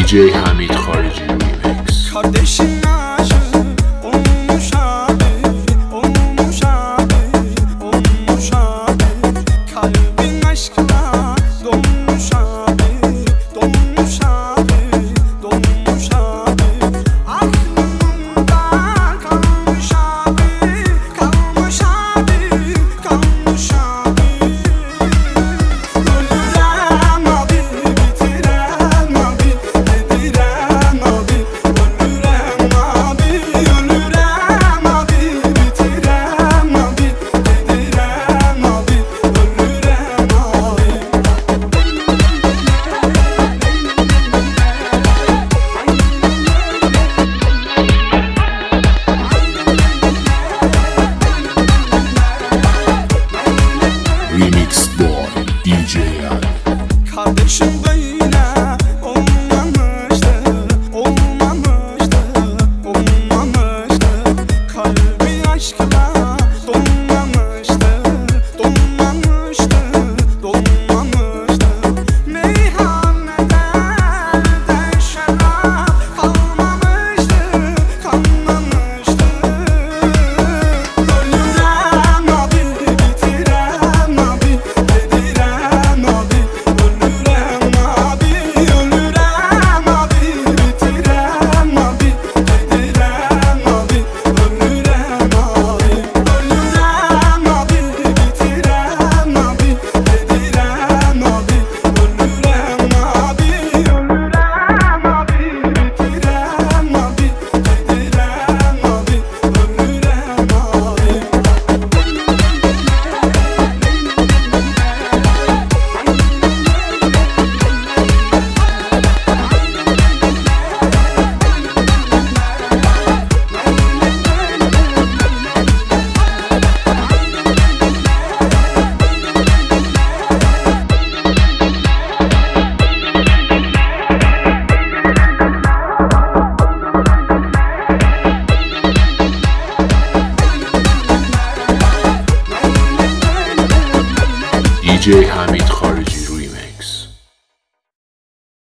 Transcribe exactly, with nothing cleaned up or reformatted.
دی جی حمید خارجی ریمیکس. Kardeşin aşığı olmuş abi, olmuş abi, olmuş abi. Kalbin aşkına donmuş abi, donmuş abi, donmuş abi. Aklımda kalmış abi, kalmış abi, kalmış abi. Ölürem abi, bitirem abi, yedirem abi. Ölürem abi, ölürem abi, bitirem abi, yedirem abi. Ölürem abi. Remix Boy دی جی Ali. Kardeşim böyle olmamıştı, olmamıştı, olmamıştı. Kalbi aşkla donmamıştı, donmamıştı, donmamıştı. Meyhanede şarap kalmamıştı, kalmamıştı. Ölürem abi, bitirem abi, yedirem abi. Ölürem abi, ölürem abi, bitirem abi, yedirem abi. Ölürem abi, ölürem abi, bitirem abi, yedirem abi. Ölürem abi, ölürem abi, bitirem abi, yedirem abi. Ölürem abi. دی جی حمید خارجی